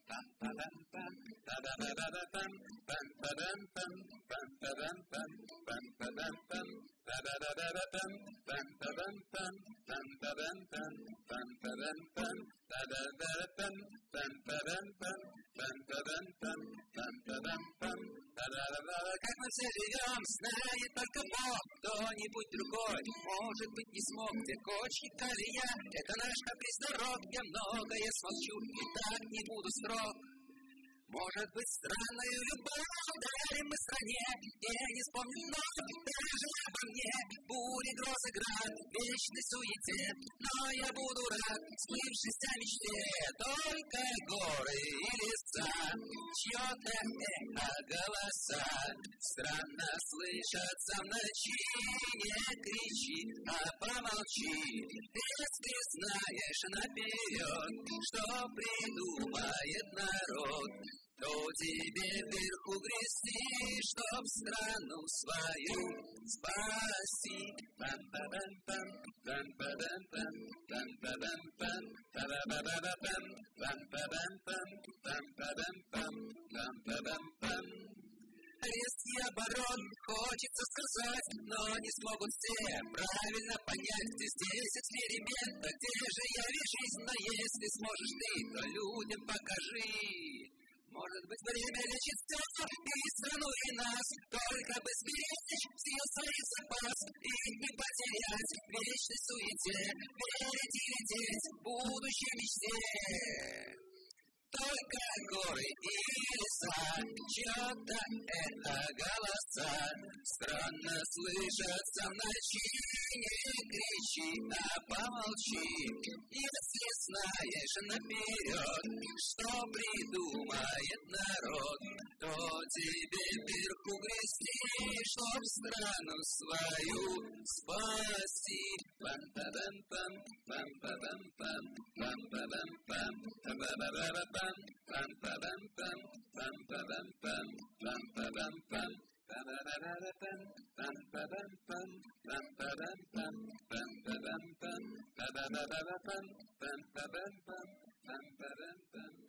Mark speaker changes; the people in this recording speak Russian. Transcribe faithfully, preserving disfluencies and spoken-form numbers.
Speaker 1: Как мы все живем, знает только Бог, кто-нибудь другой, может быть, не смог. Где кочки, колея, это наш каприз дорог. Я многое смолчу и так не буду строг. Может быть, странную любовь дарим мы стране, и не вспомним вновь даже обо мне. Бури, грозы, град, вечной суете, но я буду рад сбывшейся мечте. Только горы и леса, чьё-то эхо голоса странно слышатся в ночи. Не кричи, а помолчи, если знаешь наперед, что придумает народ. То тебе вверху грести, чтоб страну свою спаси. Пам-па-пам-пам, пам-па-пам-пам, пам-па-пам-пам, па-ба-ба-ба-ба-пам, пам-па-пам-пам, пам-па-пам-пам, пам-па-пам-пам. Арест и оборот хочется сказать, но не смогут все правильно понять. Ты здесь эксперимент, а где же я вижу жизнь? Но если сможешь ты, то людям покажи. Может быть, время лечит все, и страну, и нас. Только бы сберечь сил своих запас и не потерять в вечной суете. Верить и лететь в будущей мечте. Только горы и леса, чьё-то это голоса странно слышатся в ночи. Не кричи, а помолчи, если знаешь наперед, что придумает народ. То тебе вверху грести, чтоб страну свою спасти. Пам-па-пам-пам, пам-па-пам-пам, пам-па-пам-пам, па-ба-ба-ба-ба-пам, пам-па-пам-пам, пам-па-пам-пам, пам-па-пам-пам, па-ба-ба-ба-ба-пам, пам-па-пам-пам, пам-па-пам-пам, пам-па-пам-пам, па-ба-ба-ба-ба-пам, пам-па-пам-пам, пам-па-пам-пам.